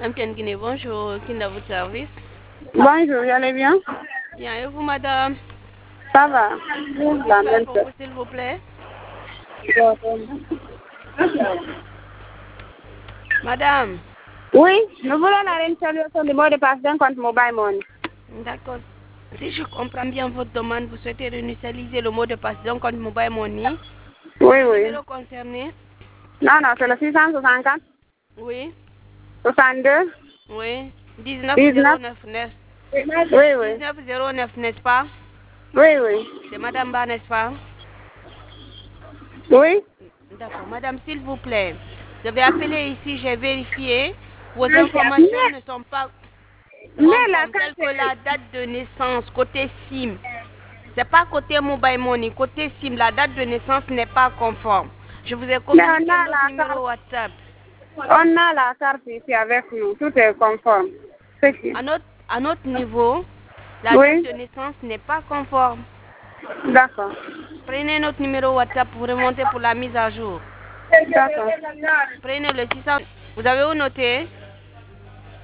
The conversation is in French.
MTN Guinée, bonjour. Qui est à votre service? Bonjour, vous allez bien? Bien, et vous, madame? Ça va? Puis-je faire pour vous, s'il vous plaît? Madame? Oui, nous voulons la réinstallation du mot de passe d'un compte mobile money. D'accord. Si je comprends bien votre demande, vous souhaitez réinitialiser le mot de passe d'un compte mobile money. Oui, Le oui. numéro concerné? Non, non, c'est le 664 Oui. 62 Oui. 19. 19099. Oui, oui. 1909, n'est-ce pas? Oui, oui. C'est Madame Ba, n'est-ce pas? Oui. D'accord. Madame, s'il vous plaît, vous avez appelé ici, j'ai vérifié. Vos informations Mais, ne sont pas mais la conformes, telles carte, que la date de naissance, côté SIM. C'est pas côté mobile money, côté SIM, la date de naissance n'est pas conforme. Je vous ai mais on communiqué a notre la numéro carte. WhatsApp. On a la carte ici avec nous. Tout est conforme. C'est qui? À notre niveau, la date Oui. de naissance n'est pas conforme. D'accord. Prenez notre numéro WhatsApp pour remonter pour la mise à jour. D'accord. Prenez le 600. Vous avez où noté?